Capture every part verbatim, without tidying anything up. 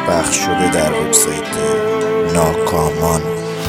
پخش شده در وبسایت ناکامان.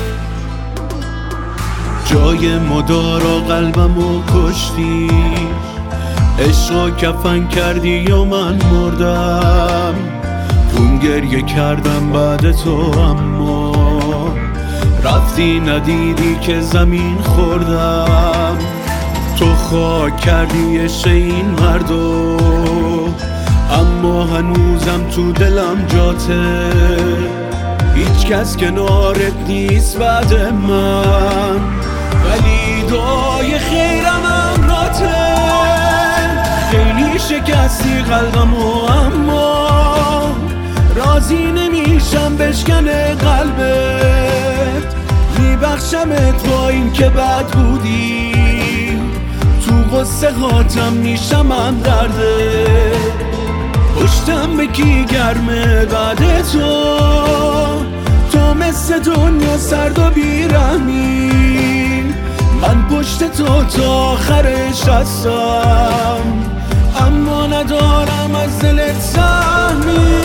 جای مدارا قلبمو کشتی، عشقا کفن کردی یا من مردم. خون گریه کردم بعد تو، اما رفتی ندیدی که زمین خوردم. تو خاک کردی عشق این مردو، اما هنوزم تو دلم جاته. هیچ کس کنارت نیست بعد من، ولی دعای خیرم امراته. خیلی شکستی قلبمو، اما راضی نمیشم بشکنه قلبت. میبخشمت با این که بد بودی، تو غصه هاتم میشم هم درده. پشتم به کی گرمه بعد تو، تو مثل دنیا سرد و بیرحمی. من پشت تو تا آخرش هستم، اما ندارم از دلت سهمی.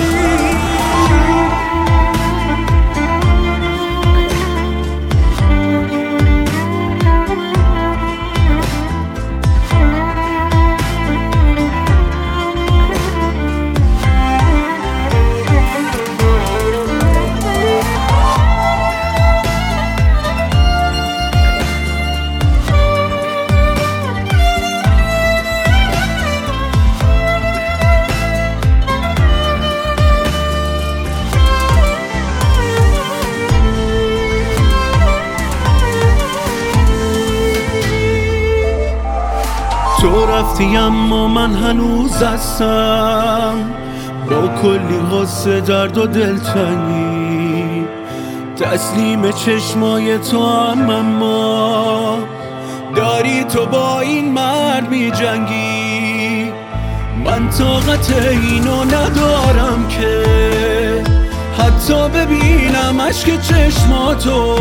تو رفتی اما من هنوز هستم، با کلی غصه درد و دلتنگی. تسلیم چشمای تو هم، اما داری تو با این مرد می جنگی. من طاقت اینو ندارم که حتی ببینم عشق چشماتو.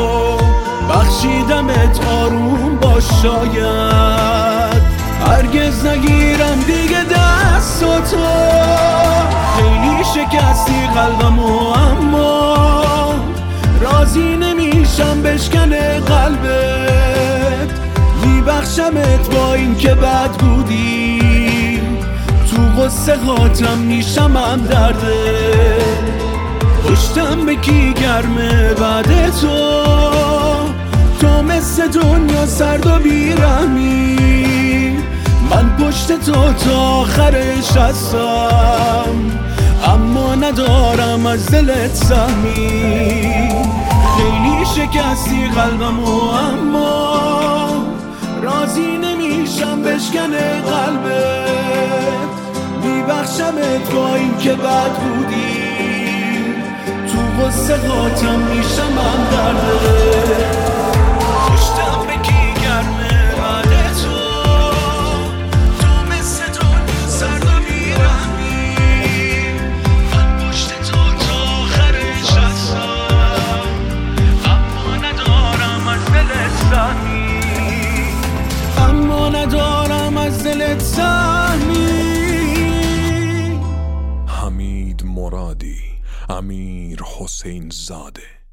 بخشیدمت آروم باش، شاید هرگز نگیرم دیگه دستاتو. خیلی شکستی قلبمو، اما راضی نمیشم بشکنه قلبت. میبخشمت با این که بد بودی، تو غصه هاتم میشم هم درده. پشتم به کی گرمه بعد تو، تو مثل دنیا سرد و بیرحمی. من پشت تو تا آخرش هستم، اما ندارم از دلت سهمی. خیلی شکستی قلبمو، اما راضی نمیشم بشکنه قلبت. میبخشمت با این که بد بودی، تو غصه هاتم میشم هم درده. پشتم به کی گرمه بعد تو، تو مثل دنیا سرد و بیرحمی. من پشت تو تا آخرش هستم، اما ندارم از دلت سهمی. اما ندارم از دلت سهمی. حمید مرادی، امیر حسین زاده.